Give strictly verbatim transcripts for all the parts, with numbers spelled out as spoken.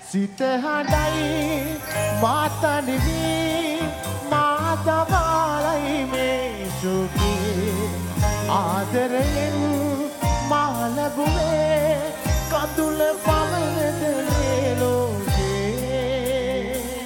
සිත හඬයි මාතනිවි මාතවාලයි මේ සුඛේ ආදරයෙන් මා ලැබුවේ කඳුල පවනද මේ ලෝකේ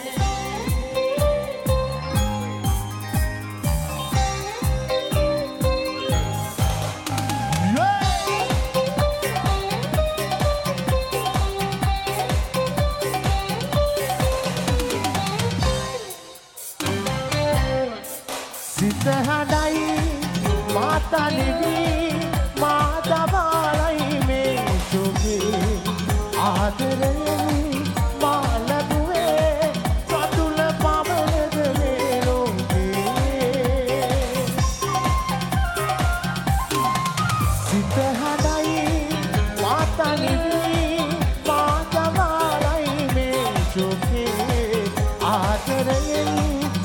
සිත හඬයි මාතනිවි මාතවාලයි මේ සුඛේ ආදරයෙන් මා ලැබුවේ කඳුල පවනද මේ ලෝකේ සිත හඬයි මාතනිවි මාතවාලයි මේ සුඛේ ආදරයෙන්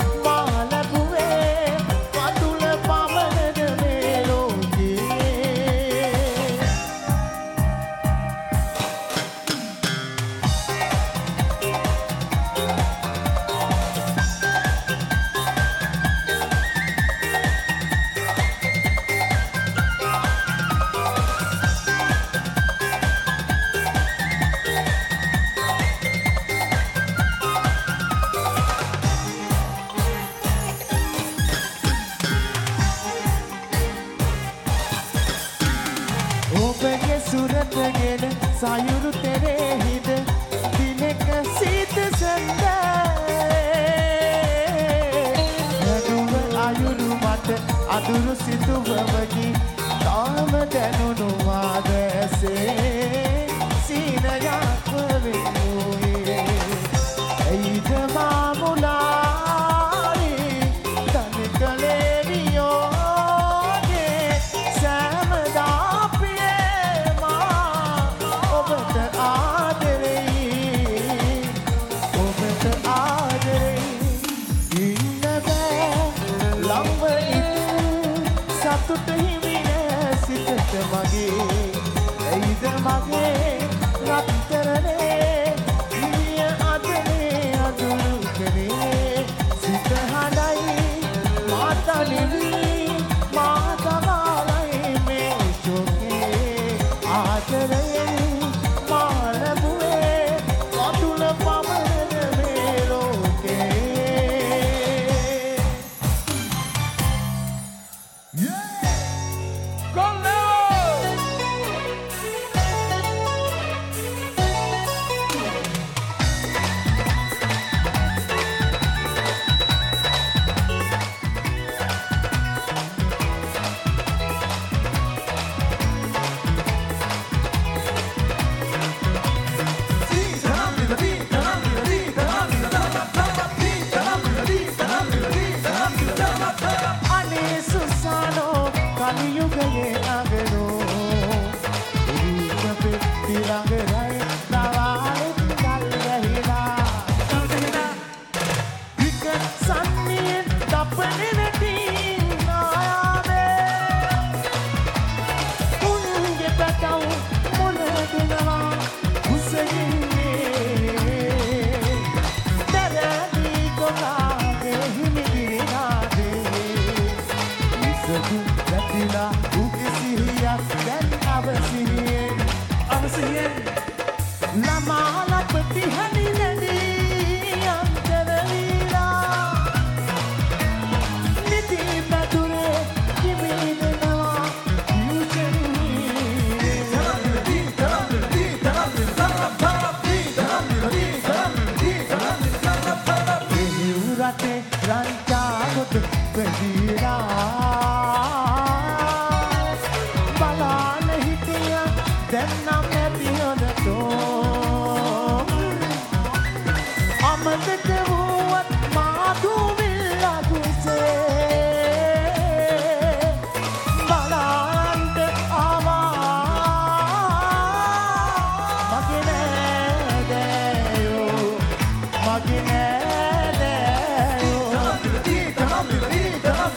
සුරතගෙන සයුරු තෙරෙහිද දිනක සීත සඳේ නඩුව අයුරු මත අදුරු සිතුවමකි තාම දැනුණු වාදසේ සීනයක් වෙනුයේ එයිද මාමුලාරි තනිකලේ වියෝගේ සෑමදා සතුට හිමින සිතට මගේ ඇයිද මගේ රත්තරනේ හිමිය අදනේ අඳුරු කනේ සිත හඬයි මාතනිවි මාතවාලයි මේ සුඛේ ආදරයෙන් මා ලැබුවේ කඳුල පවනද මේ ලෝකේ කලියුගයේ අගනෝ උරුක පෙට්ටි ළඟරයි තවාලෙත් ගල් වැහිලා තවදෙනා වික සම්මියෙන් තප්පනේ නැති නායාවේ උන්ගේ පැටව මොන දෙනවා උසෙන්නේ දැරදී කොලාගේ හිමිදිනාදේ ඉසතු Latila, ukisihias dan abasihin, abasihin. Lama la petihan ini yang terlila. Niti badure kimi denawa yujeni. Dalam diri, dalam diri, dalam diri, dalam diri, dalam diri, dalam diri, dalam diri, dalam diri. Ini urate rancangot berdira. Then I'm at the other door. I'm a little what my do will I do say. But I'm the Ama Magineo, Magineo.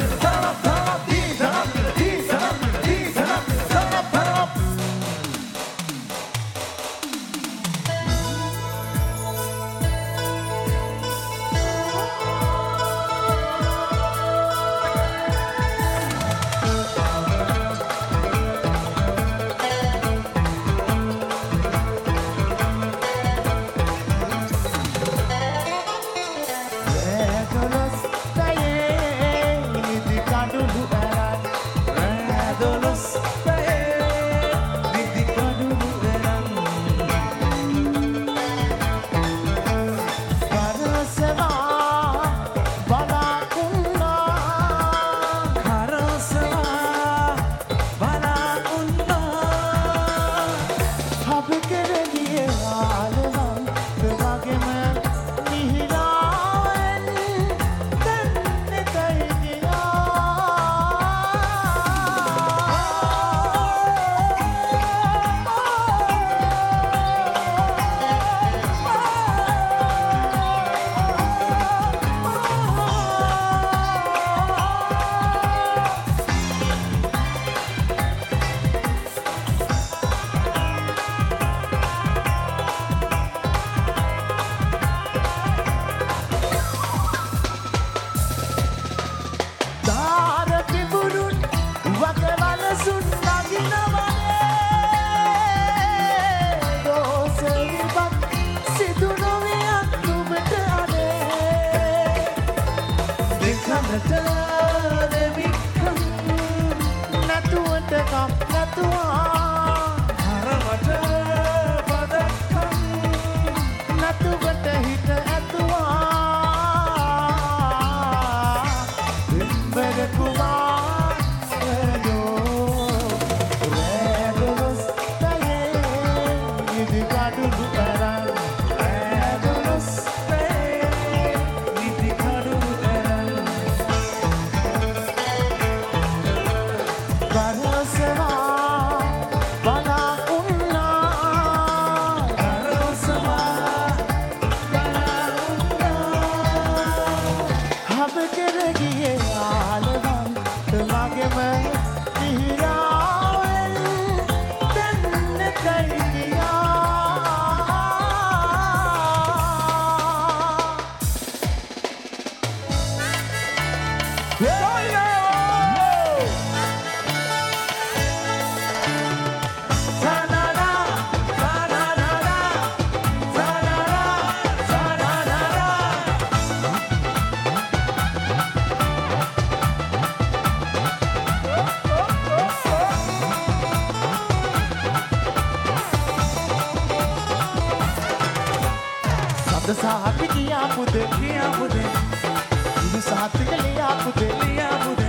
साथ किया खुद किया खुद साथ लिया खुद लिया खुद